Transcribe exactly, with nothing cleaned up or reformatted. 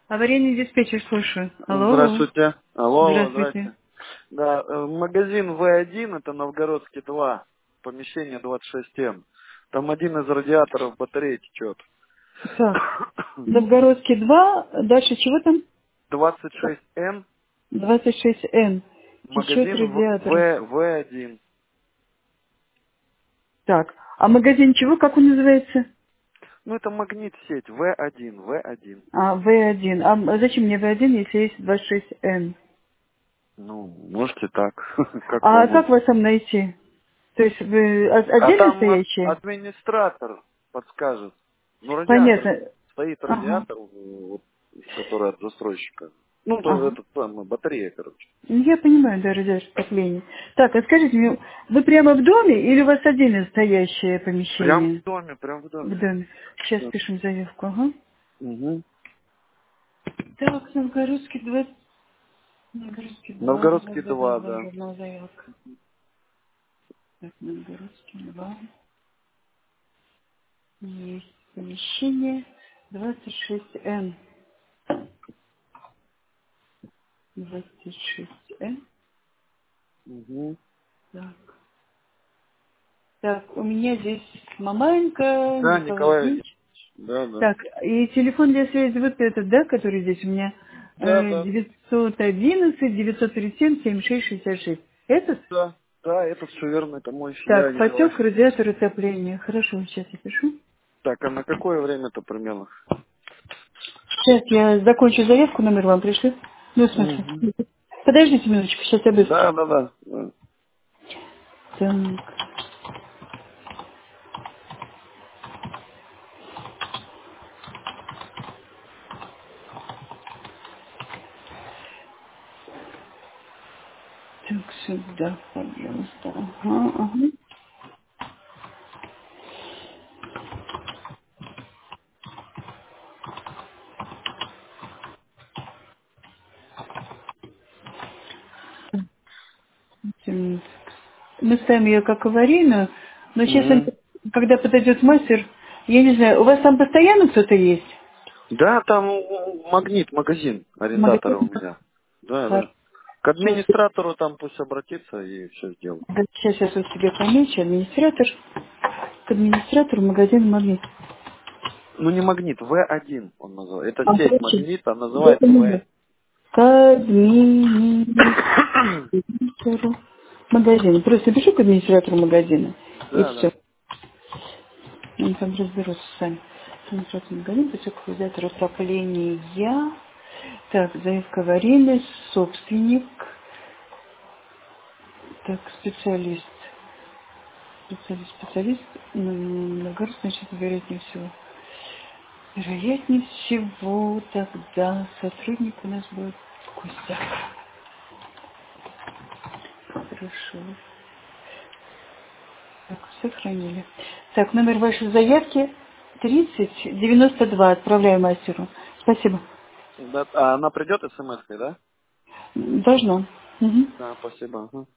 Аварийный диспетчер, слушаю. Алло. Здравствуйте. Алло, алло, Здравствуйте. здрасте. Да, э, магазин вэ один, это Новгородский два, помещение двадцать шесть эн. Там один из радиаторов батареи течет. Так. Новгородский два, дальше чего там? двадцать шесть эн, двадцать шесть эн. Течет магазин В- радиатор. В- вэ один. Так. А магазин чего, как он называется? Ну, это магнит сеть вэ один, вэ один. А, вэ один. А м- зачем мне вэ один, если есть двадцать шесть эн? Ну, можете так, как А вам. как вас там найти? То есть вы о- А отдельно там ад- стоящие? администратор подскажет. Ну, радиатор, Понятно. стоит Ага. радиатор, вот, который от застройщика. Ну, то Ага. этот самый, батарея, короче. Ну, я понимаю, да, радиатор отопления. Так, а скажите мне, вы прямо в доме или у вас отдельно стоящее Прям в помещение? доме, прям в В доме. доме. Сейчас Да. пишем заявку, ага. Мгм. Так, Новгородский два. Новгородский два, два, Новгородский два, два, два, два, да. одна заявка. Так, Новгородский два. Есть помещение двадцать шесть эн. двадцать шесть эн. Мгм. Так. Так, у меня здесь Мамаенко, Да, Николай Николай. Евгеньевич. Да, да. Так, и телефон для связи вот этот, да, который здесь у меня, Да, э, да. девятьсот одиннадцать девятьсот тридцать семь семьдесят шесть шестьдесят шесть. Этот? Да, да, это все верно, это мой, я Так, Николай. потек радиатор отопления. Хорошо, сейчас я пишу. Так, а на какое время-то примерно? Сейчас я закончу заявку, номер вам пришлю. Ну, в смысле. Мгм. Подождите минуточку, сейчас я быстро. Да, да, да. Да. Так, так, сюда, пожалуйста. Ага, ага. М, Мы ставим ее как аварийную, но честно, Мгм. когда подойдет мастер, я не знаю, у вас там постоянно кто-то есть? Да, там магнит, магазин арендатора у Магазин? меня. Да, да. Хорошо. К администратору там пусть обратится и все сделает. Сейчас, сейчас вот себе помечу, администратор. К администратору магазин магнит. Ну не магнит, вэ один он называется. Это А, сеть короче, магнита, я называется понимаю. вэ. К администратору магазина. Просто пишу к администратору магазина. И Да, все. да. Они там разберутся сами. Администратор магазина, потек радиатор отопления. Так, заявка аварийность, собственник. Так, специалист. Специалист, специалист. М, Новгород, значит, вероятнее всего. Вероятнее всего тогда сотрудник у нас будет Костя. Хорошо. Так, сохранили. Так, номер вашей заявки тридцать девяносто два. Отправляю мастеру. Спасибо. Да, а она придет смс-кой, да? Должно. Мгм. Да, спасибо. Ага.